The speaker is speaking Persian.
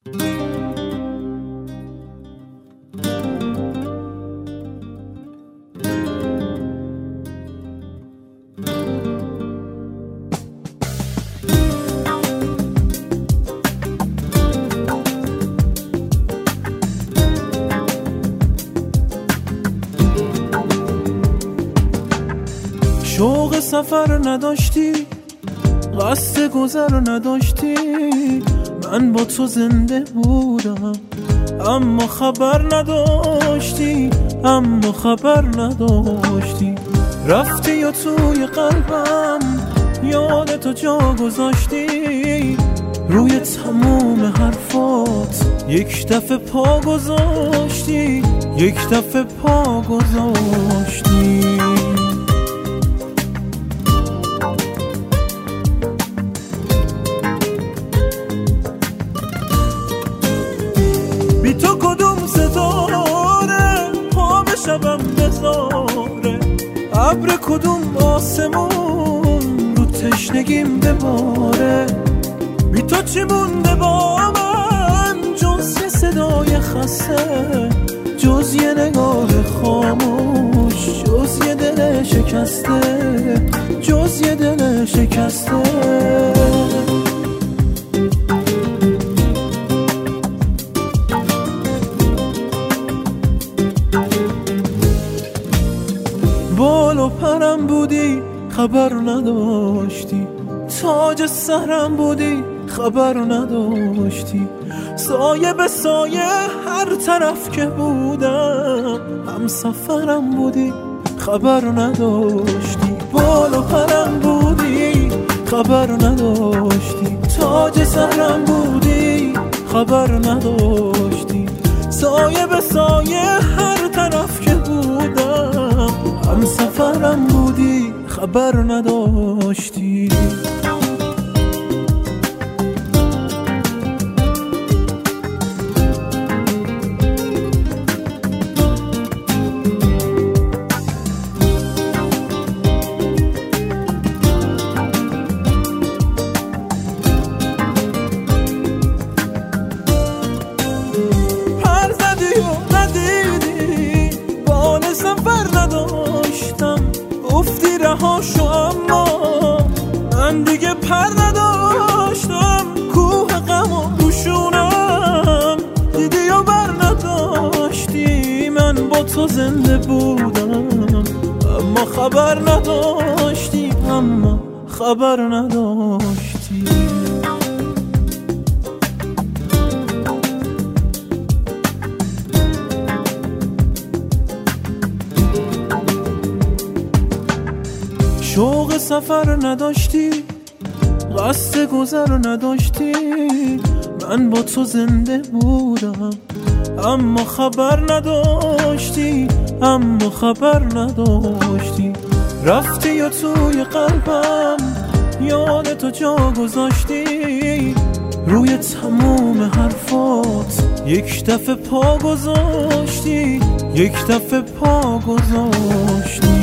شوق سفر نداشتی، قصد گذر نداشتی، من با تو زنده بودم اما خبر نداشتی، اما خبر نداشتی. رفتی و توی قلبم یادتو جا گذاشتی، روی تموم حرفات یک دفعه پا گذاشتی، یک دفعه پا گذاشتی. بی تو کدوم ستاره پا به شبم بذاره، ابر کدوم آسمون رو تشنگیم بباره. بی تو چی مونده با من جز یه صدای خسته، جز یه نگاه خاموش، جز یه دل شکسته، جز یه دل شکسته. بال و پرم بودی خبر نداشتی، تاج سرم بودی خبر نداشتی، سایه به سایه هر طرف که بودم هم سفرم بودی خبر نداشتی. بال و پرم بودی خبر نداشتی، تاج سرم بودی خبر نداشتی، سایه به سایه هر طرف که بودم هم سفرم بودی خبر نداشتی. پر زدی و ندیدی بال سفر نداشتم، گفتی رهاشو اما من دیگه پر نداشتم. کوه غم و روشونم دیدی و بر نداشتی، من با تو زنده بودم اما خبر نداشتی، اما خبر نداشتی. شوق سفر نداشتی، قصد گذر نداشتی، من با تو زنده بودم اما خبر نداشتی، اما خبر نداشتی. رفتی و توی قلبم یادتو جا گذاشتی، روی تموم حرفات یک دفعه پا گذاشتی، یک دفعه پا گذاشتی.